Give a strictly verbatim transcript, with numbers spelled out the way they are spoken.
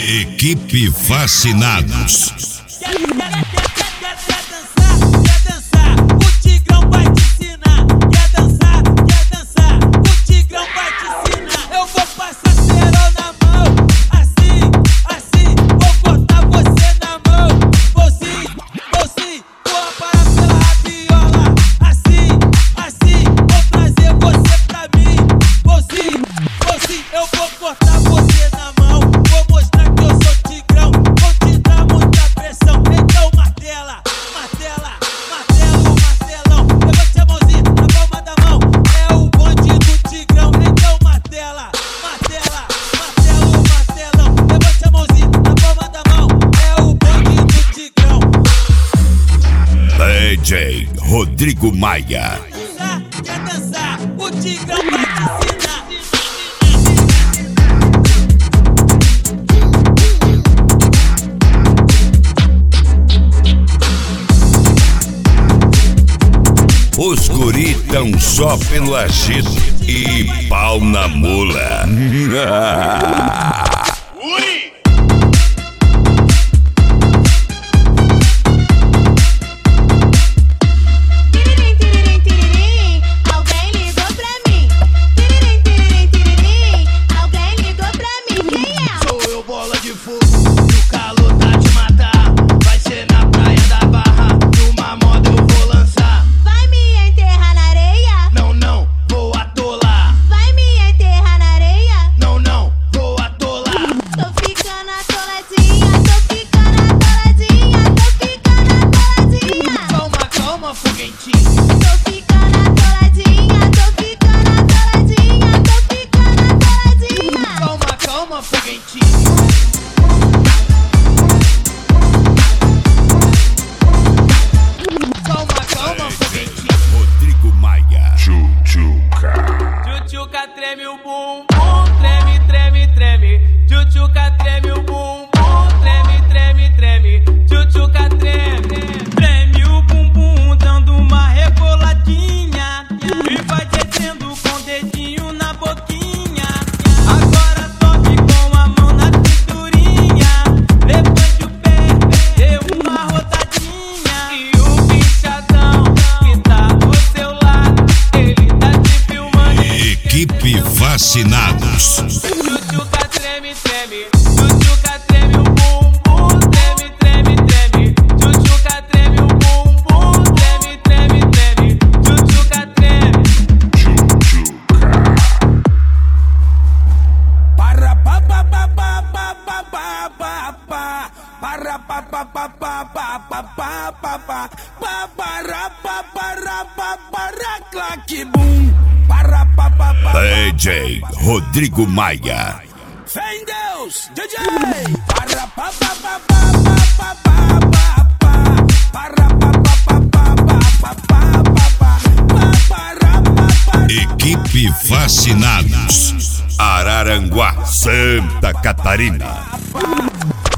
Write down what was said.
Equipe Fascinados. Quer, quer, quer, quer, quer, quer dançar? Quer dançar? O Tigrão vai te ensinar. Quer dançar? Quer dançar? O Tigrão vai te ensinar. Eu vou passar cerol na mão, assim, assim. Vou cortar você na mão, vou sim, vou sim. Vou parar pela rabiola, assim, assim. Vou trazer você pra mim, vou sim, vou sim. Eu vou cortar você na mão, vou mostrar que eu sou Tigrão. Vou te dar muita pressão, então martela, martela, martelo, martelão. Levante a mãozinha na palma da mão, é o bonde do Tigrão. Então martela, martela, martelo, martelão. Levante a mãozinha na palma da mão, é o bonde do Tigrão. D J Rodrigo Maia. Dançar, quer dançar? O Tigrão vai te ensinar. Os guri tão só pelo agito e pau na mula. Ui! Tiririm, tiririm, tiririm, alguém ligou pra mim. Tiririm, tiririm, tiririm, alguém ligou pra mim. Quem é? Sou eu, bola de fogo, e o calor tá te matar. Vai ser na praia da Barra, numa moda eu vou lançar. Vai me enterrar na areia? Não, não, vou atolar. Vai me enterrar na areia? Não, não, vou atolar. Tô ficando atoladinha, tô ficando atoladinha, tô ficando atoladinha. Calma, calma, foguentinho. Tô ficando atoladinha, tô ficando atoladinha, tô ficando atoladinha. Calma, calma, foguentinho. Calma, calma, foguentinho. Rodrigo Maia. Tchutchuca treme o bumbum, treme, treme, treme. Tchutchuca treme o bumbum, treme, treme, treme. Tchutchuca treme, treme o bumbum, dando uma reboladinha. E vai descendo com o dedinho na boquinha. Agora sobe com a mão na cinturinha. Levante o pé, dê uma rodadinha. E o bichadão que tá do seu lado, ele tá te filmando. Equipe Fascinados. Tchutchuca treme, treme. Tchutchuca treme o bumbum, treme, treme, treme. Tchutchuca treme o bumbum, treme, treme, treme. Tchutchuca treme. Para pa pa pa pa pa pa pa pa pa. Para pa pa pa pa pa pa pa pa pa. Pa para pa para pa para claque bum. Para pa pa pa. D J Rodrigo Maia. Fé em Deus, D J. Para pa pa pa pa pa pa pa pa. Para pa pa pa pa pa pa pa pa. Pa para pa pa. Equipe Fascinados. Araranguá, Santa Catarina. Pa